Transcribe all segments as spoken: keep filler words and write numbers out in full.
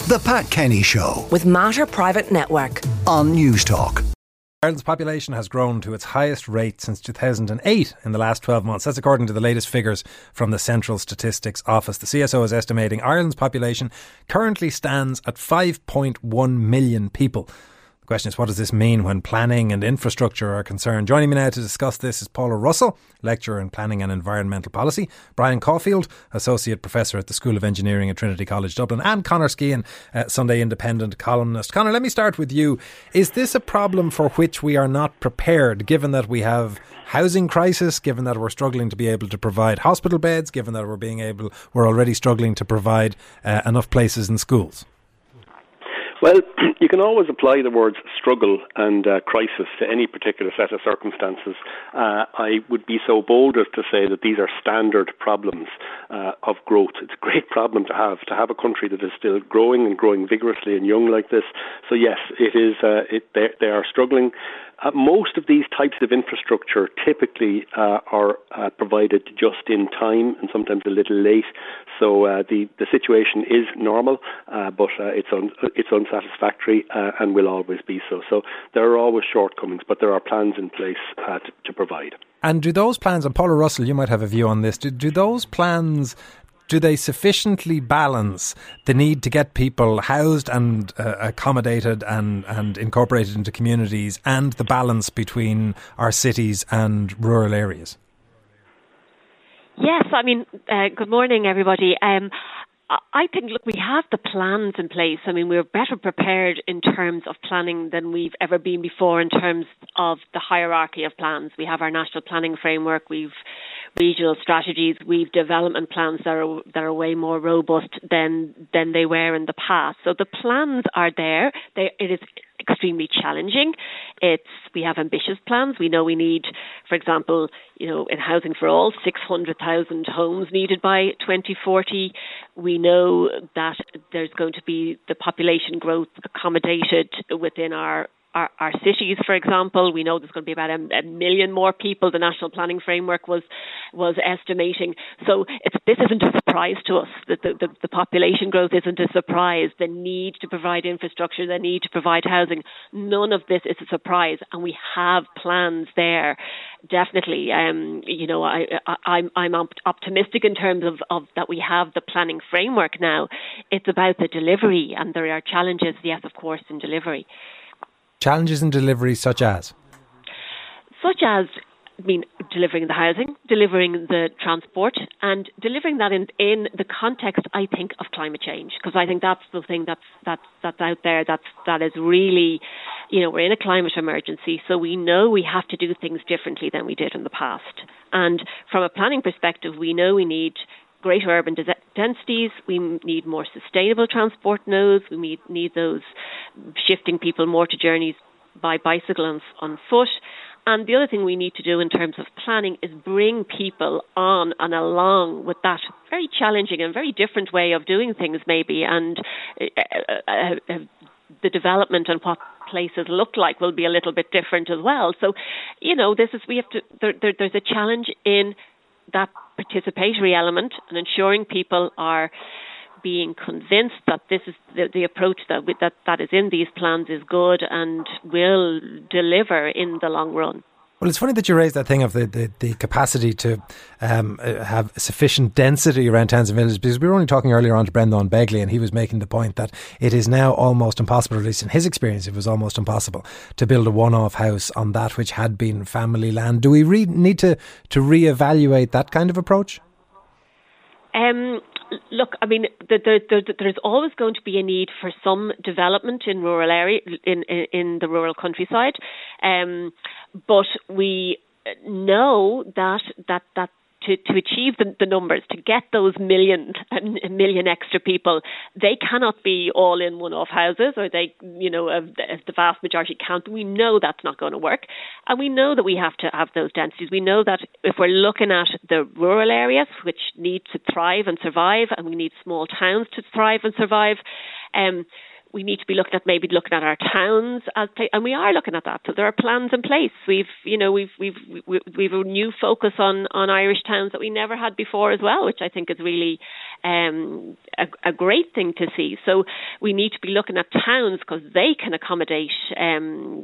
The Pat Kenny Show with Mater Private Network on News Talk. Ireland's population has grown to its highest rate since two thousand eight in the last twelve months. That's according to the latest figures from the Central Statistics Office. The C S O is estimating Ireland's population currently stands at five point one million people. The question is, what does this mean when planning and infrastructure are concerned? Joining me now to discuss this is Paula Russell, Lecturer in Planning and Environmental Policy, Brian Caulfield, Associate Professor at the School of Engineering at Trinity College Dublin, and Conor Skehan, uh, Sunday Independent columnist. Conor, let me start with you. Is this a problem for which we are not prepared, given that we have housing crisis, given that we're struggling to be able to provide hospital beds, given that we're being able, we're already struggling to provide uh, enough places in schools? Well, you can always apply the words struggle and uh, crisis to any particular set of circumstances. Uh, I would be so bold as to say that these are standard problems uh, of growth. It's a great problem to have, to have a country that is still growing and growing vigorously and young like this. So yes, it is. Uh, it, they, they are struggling. Uh, most of these types of infrastructure typically uh, are uh, provided just in time and sometimes a little late. So uh, the, the situation is normal, uh, but uh, it's un- it's unsatisfactory uh, and will always be so. So there are always shortcomings, but there are plans in place uh, to, to provide. And do those plans, and Paula Russell, you might have a view on this, do, do those plans... do they sufficiently balance the need to get people housed and uh, accommodated and, and incorporated into communities and the balance between our cities and rural areas? Yes, I mean, uh, good morning, everybody. Um, I think, look, we have the plans in place. I mean, we're better prepared in terms of planning than we've ever been before in terms of the hierarchy of plans. We have our national planning framework, we've regional strategies, we've development plans that are that are way more robust than than they were in the past. So the plans are there. They, it is extremely challenging. It's we have ambitious plans. We know we need, for example, you know, in Housing for All, six hundred thousand homes needed by twenty forty. We know that there's going to be the population growth accommodated within our Our, our cities, for example. We know there's going to be about a, a million more people the National Planning Framework was was estimating. So it's, this isn't a surprise to us. The, the, the, the population growth isn't a surprise. The need to provide infrastructure, the need to provide housing, none of this is a surprise. And we have plans there, definitely. Um, you know, I, I, I'm, I'm optimistic in terms of, of that we have the planning framework now. It's about the delivery, and there are challenges, yes, of course, in delivery. Challenges in delivery such as? Such as, I mean, delivering the housing, delivering the transport, and delivering that in, in the context, I think, of climate change. Because I think that's the thing that's, that's, that's out there, that's, that is really, you know, we're in a climate emergency, so we know we have to do things differently than we did in the past. And from a planning perspective, we know we need greater urban densities, we need more sustainable transport nodes, we need, need those shifting people more to journeys by bicycle and on foot. And the other thing we need to do in terms of planning is bring people on and along with that very challenging and very different way of doing things maybe, and uh, uh, uh, the development and what places look like will be a little bit different as well. So, you know, this is, we have to, there, there, there's a challenge in that participatory element and ensuring people are being convinced that this is the, the approach that, we, that that is in these plans is good and will deliver in the long run. Well, it's funny that you raised that thing of the, the, the capacity to um, have sufficient density around towns and villages, because we were only talking earlier on to Brendan Begley, and he was making the point that it is now almost impossible, at least in his experience, it was almost impossible to build a one-off house on that which had been family land. Do we re- need to, to re-evaluate that kind of approach? Um. Look, I mean, the, the, the, there's always going to be a need for some development in rural area, in, in, in the rural countryside, um, but we know that that that to, to achieve the, the numbers, to get those million a million extra people, they cannot be all in one-off houses, or they, you know, uh, the, the vast majority can't. We know that's not going to work, and we know that we have to have those densities. We know that if we're looking at the rural areas, which need to thrive and survive, and we need small towns to thrive and survive, um, we need to be looking at maybe looking at our towns as, and we are looking at that. So there are plans in place. We've, you know, we've we've we've a new focus on, on Irish towns that we never had before as well, which I think is really um, a, a great thing to see. So we need to be looking at towns because they can accommodate um,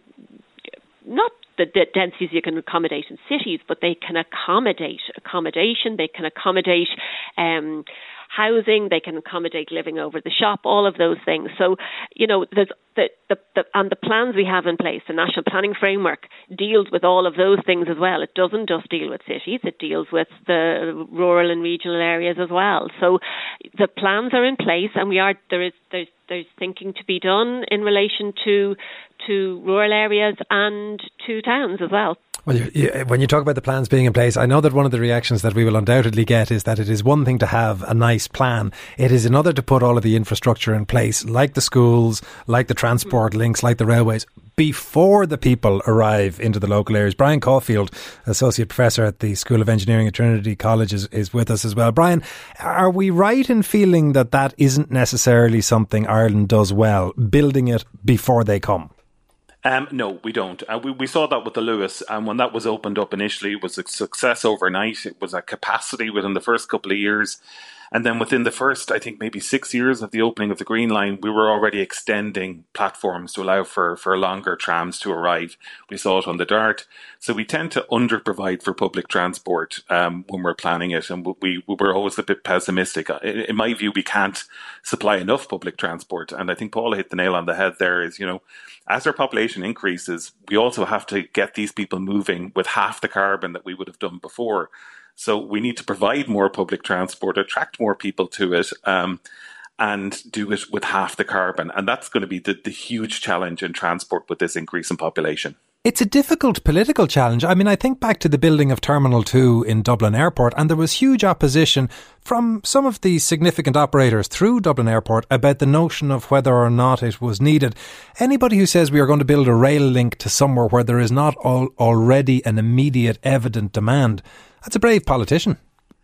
not the, the densities you can accommodate in cities, but they can accommodate accommodation. They can accommodate Um, housing, they can accommodate living over the shop, all of those things. So, you know, there's the, the, the and the plans we have in place, the National Planning Framework deals with all of those things as well. It doesn't just deal with cities, it deals with the rural and regional areas as well. So the plans are in place, and we are there is there's there's thinking to be done in relation to to rural areas and to towns as well. Well, you, you, when you talk about the plans being in place, I know that one of the reactions that we will undoubtedly get is that it is one thing to have a nice plan. It is another to put all of the infrastructure in place, like the schools, like the transport links, like the railways, before the people arrive into the local areas. Brian Caulfield, Associate Professor at the School of Engineering at Trinity College, is, is with us as well. Brian, are we right in feeling that that isn't necessarily something Ireland does well, building it before they come? Um, no, we don't. Uh, we, we saw that with the Luas, and when that was opened up initially, it was a success overnight. It was a capacity within the first couple of years. And then within the first, I think, maybe six years of the opening of the Green Line, we were already extending platforms to allow for, for longer trams to arrive. We saw it on the Dart. So we tend to under-provide for public transport um, when we're planning it. And we, we were always a bit pessimistic. In, in my view, we can't supply enough public transport. And I think Paula hit the nail on the head there is, you know, as our population increases, we also have to get these people moving with half the carbon that we would have done before. So we need to provide more public transport, attract more people to it, um, and do it with half the carbon. And that's going to be the, the huge challenge in transport with this increase in population. It's a difficult political challenge. I mean, I think back to the building of Terminal two in Dublin Airport, and there was huge opposition from some of the significant operators through Dublin Airport about the notion of whether or not it was needed. Anybody who says we are going to build a rail link to somewhere where there is not all, already an immediate evident demand, that's a brave politician.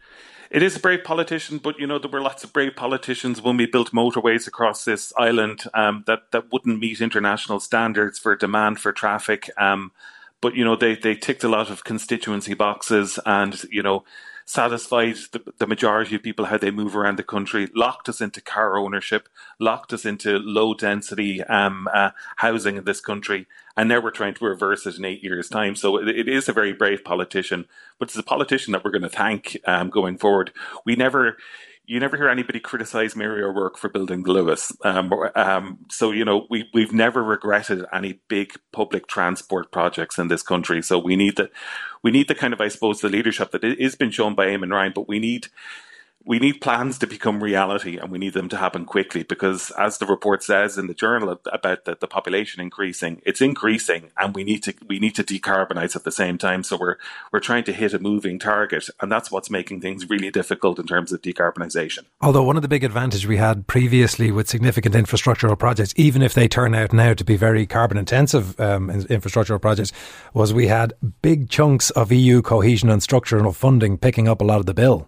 It is a brave politician, but, you know, there were lots of brave politicians when we built motorways across this island um, that, that wouldn't meet international standards for demand for traffic. Um, but, you know, they, they ticked a lot of constituency boxes and, you know, satisfied the, the majority of people how they move around the country, locked us into car ownership, locked us into low density um, uh, housing in this country. And now we're trying to reverse it in eight years' time. So it, it is a very brave politician, but it's a politician that we're going to thank um, going forward. We never, you never hear anybody criticise Mary O'Rourke for building the Luas. Um, um, so, you know, we, we've never regretted any big public transport projects in this country. So we need the, we need the kind of, I suppose, the leadership that is been shown by Eamon Ryan, but we need We need plans to become reality, and we need them to happen quickly because, as the report says in the journal about the, the population increasing, it's increasing, and we need to we need to decarbonise at the same time. So we're we're trying to hit a moving target, and that's what's making things really difficult in terms of decarbonisation. Although one of the big advantages we had previously with significant infrastructural projects, even if they turn out now to be very carbon intensive um, infrastructural projects, was we had big chunks of E U cohesion and structural funding picking up a lot of the bill.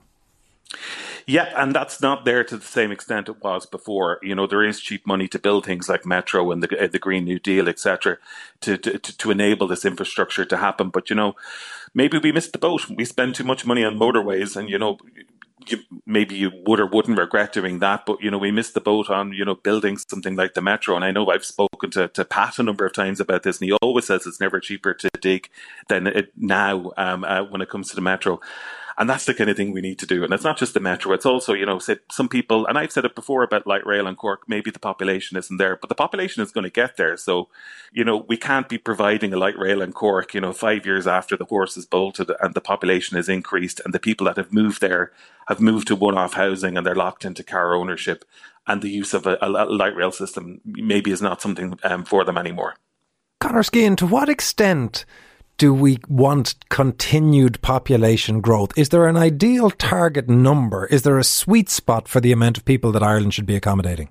Yeah, and that's not there to the same extent it was before. You know, there is cheap money to build things like Metro and the, uh, the Green New Deal, et cetera, to, to, to enable this infrastructure to happen. But, you know, maybe we missed the boat. We spend too much money on motorways and, you know, you, maybe you would or wouldn't regret doing that. But, you know, we missed the boat on, you know, building something like the Metro. And I know I've spoken to, to Pat a number of times about this, and he always says it's never cheaper to dig than it now um, uh, when it comes to the Metro. And that's the kind of thing we need to do. And it's not just the Metro. It's also, you know, some people, and I've said it before about light rail in Cork, maybe the population isn't there, but the population is going to get there. So, you know, we can't be providing a light rail in Cork, you know, five years after the horse is bolted and the population is increased and the people that have moved there have moved to one-off housing and they're locked into car ownership. And the use of a, a light rail system maybe is not something um, for them anymore. Conor Skehan, to what extent do we want continued population growth? Is there an ideal target number? Is there a sweet spot for the amount of people that Ireland should be accommodating?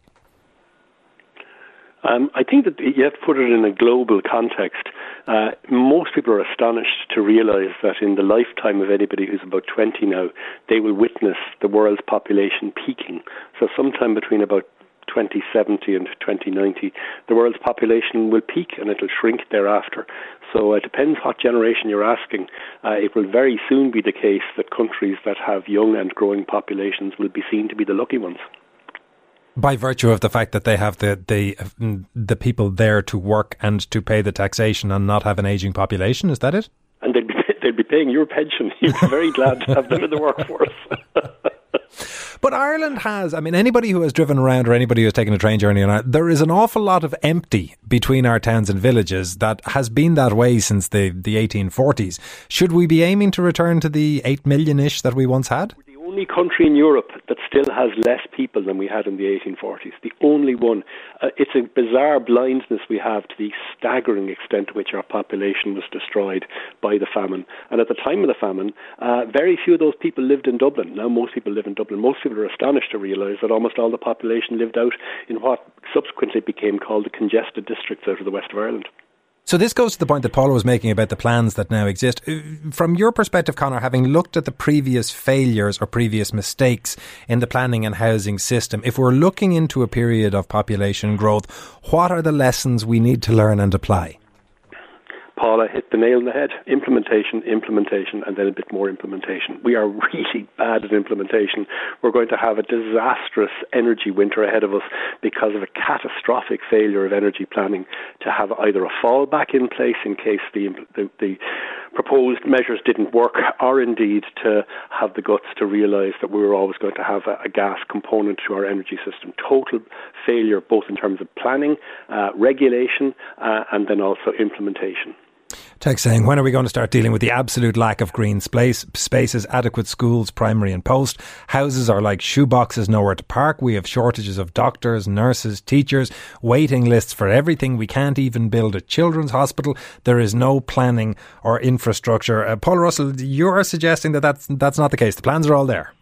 Um, I think that you have to put it in a global context. Uh, most people are astonished to realise that in the lifetime of anybody who's about twenty now, they will witness the world's population peaking. So sometime between about twenty seventy and twenty ninety, the world's population will peak and it'll shrink thereafter. So it depends what generation you're asking. Uh, it will very soon be the case that countries that have young and growing populations will be seen to be the lucky ones. By virtue of the fact that they have the, the the people there to work and to pay the taxation and not have an ageing population, is that it? And they'd be, they'd be paying your pension. You'd be very glad to have them in the workforce. But Ireland has, I mean, anybody who has driven around or anybody who has taken a train journey, there is an awful lot of empty between our towns and villages that has been that way since the, the eighteen forties. Should we be aiming to return to the eight million-ish that we once had? The only country in Europe that still has less people than we had in the eighteen forties. The only one. Uh, it's a bizarre blindness we have to the staggering extent to which our population was destroyed by the famine. And at the time of the famine, uh, very few of those people lived in Dublin. Now most people live in Dublin. Most people are astonished to realise that almost all the population lived out in what subsequently became called the congested districts out of the west of Ireland. So this goes to the point that Paula was making about the plans that now exist. From your perspective, Conor, having looked at the previous failures or previous mistakes in the planning and housing system, if we're looking into a period of population growth, what are the lessons we need to learn and apply? Paula hit the nail on the head. Implementation, implementation, and then a bit more implementation. We are really bad at implementation. We're going to have a disastrous energy winter ahead of us because of a catastrophic failure of energy planning to have either a fallback in place in case the, the, the proposed measures didn't work, or indeed to have the guts to realise that we were always going to have a, a gas component to our energy system. Total failure both in terms of planning, uh, regulation, uh, and then also implementation. Text saying, when are we going to start dealing with the absolute lack of green space, spaces, adequate schools, primary and post? Houses are like shoeboxes, nowhere to park. We have shortages of doctors, nurses, teachers, waiting lists for everything. We can't even build a children's hospital. There is no planning or infrastructure. Uh, Paul Russell, you're suggesting that that's, that's not the case. The plans are all there.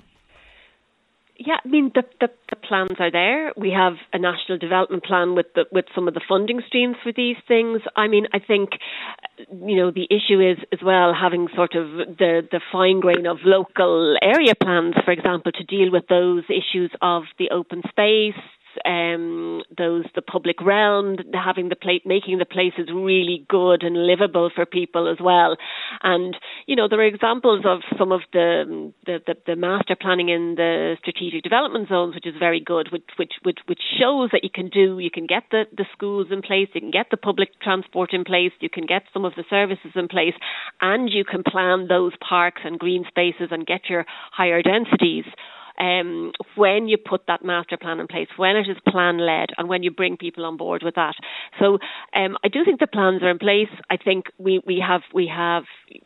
Yeah, I mean, the, the, the plans are there. We have a national development plan with the, with some of the funding streams for these things. I mean, I think, you know, the issue is as well having sort of the, the fine grain of local area plans, for example, to deal with those issues of the open space, um, those the public realm, having the plate, making the places really good and livable for people as well. And you know, there are examples of some of the the, the, the master planning in the strategic development zones, which is very good, which which which, which shows that you can do, you can get the, the schools in place, you can get the public transport in place, you can get some of the services in place, and you can plan those parks and green spaces and get your higher densities. Um, when you put that master plan in place, when it is plan-led and when you bring people on board with that. So um, I do think the plans are in place. I think we, we have, we have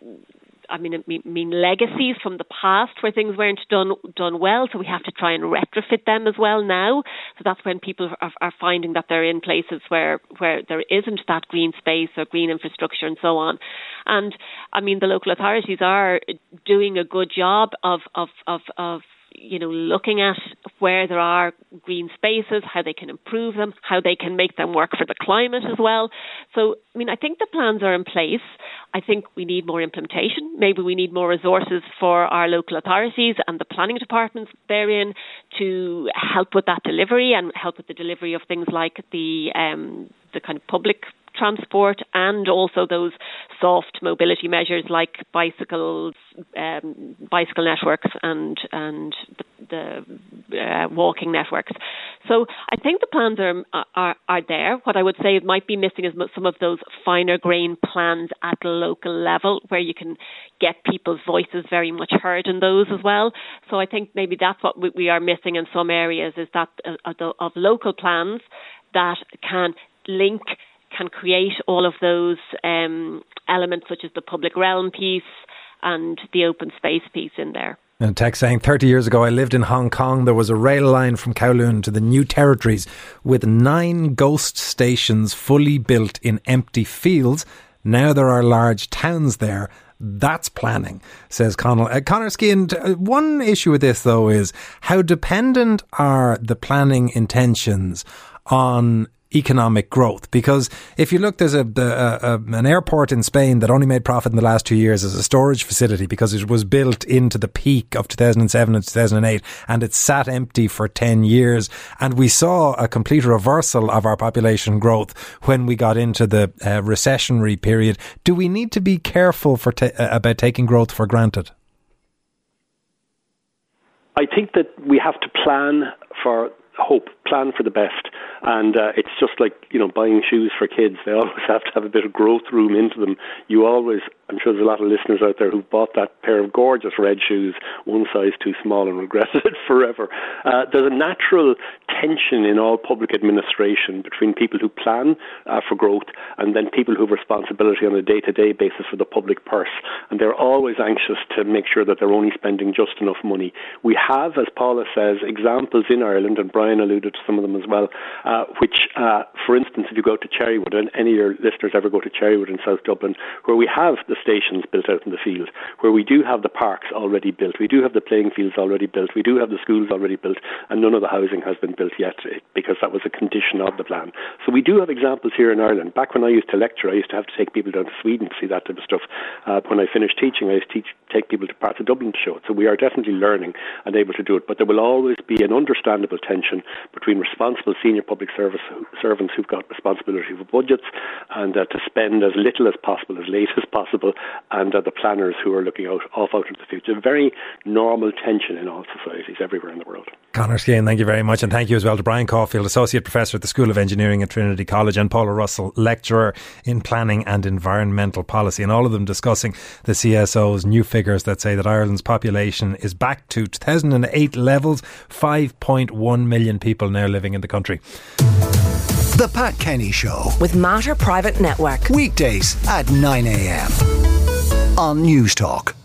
I mean, I mean legacies from the past where things weren't done done well, so we have to try and retrofit them as well now. So that's when people are, are finding that they're in places where, where there isn't that green space or green infrastructure and so on. And I mean, the local authorities are doing a good job of of of, of you know, looking at where there are green spaces, how they can improve them, how they can make them work for the climate as well. So, I mean, I think the plans are in place. I think we need more implementation. Maybe we need more resources for our local authorities and the planning departments therein to help with that delivery and help with the delivery of things like the um, the kind of public transport and also those soft mobility measures like bicycles, um, bicycle networks and and the, the uh, walking networks. So I think the plans are, are are there. What I would say it might be missing is some of those finer grain plans at the local level where you can get people's voices very much heard in those as well. So I think maybe that's what we, we are missing in some areas, is that uh, of local plans that can link, can create all of those um, elements such as the public realm piece and the open space piece in there. And text saying, thirty years ago I lived in Hong Kong. There was a rail line from Kowloon to the New Territories with nine ghost stations fully built in empty fields. Now there are large towns there. That's planning, says Connell. Uh, Conor Skehan, one issue with this though is how dependent are the planning intentions on economic growth? Because if you look, there's a, a, a an airport in Spain that only made profit in the last two years as a storage facility because it was built into the peak of two thousand seven and two thousand eight, and it sat empty for ten years. And we saw a complete reversal of our population growth when we got into the uh, recessionary period. Do we need to be careful for ta- about taking growth for granted? I think that we have to plan for hope, plan for the best. And uh, it's just like, you know, buying shoes for kids. They always have to have a bit of growth room into them. You always, I'm sure there's a lot of listeners out there who've bought that pair of gorgeous red shoes, one size too small, and regretted it forever. Uh, there's a natural tension in all public administration between people who plan uh, for growth and then people who have responsibility on a day-to-day basis for the public purse. And they're always anxious to make sure that they're only spending just enough money. We have, as Paula says, examples in Ireland, and Brian alluded to some of them as well, uh, which, uh, for instance, if you go to Cherrywood, and any of your listeners ever go to Cherrywood in South Dublin, where we have the stations built out in the field, where we do have the parks already built, we do have the playing fields already built, we do have the schools already built, and none of the housing has been built yet because that was a condition of the plan. So we do have examples here in Ireland. Back when I used to lecture, I used to have to take people down to Sweden to see that type of stuff. Uh, when I finished teaching, I used to teach, take people to parts of Dublin to show it. So we are definitely learning and able to do it. But there will always be an understandable tension between responsible senior public service servants who've got responsibility for budgets and uh, to spend as little as possible, as late as possible, and uh, the planners who are looking out off out into the future. A very normal tension in all societies everywhere in the world. Conor Skene, thank you very much, and thank you as well to Brian Caulfield, Associate Professor at the School of Engineering at Trinity College, and Paula Russell, Lecturer in Planning and Environmental Policy, and all of them discussing the C S O's new figures that say that Ireland's population is back to two thousand eight levels, five point one million people now living in the country. The Pat Kenny Show with Mater Private Network. Weekdays at nine a.m. on News Talk.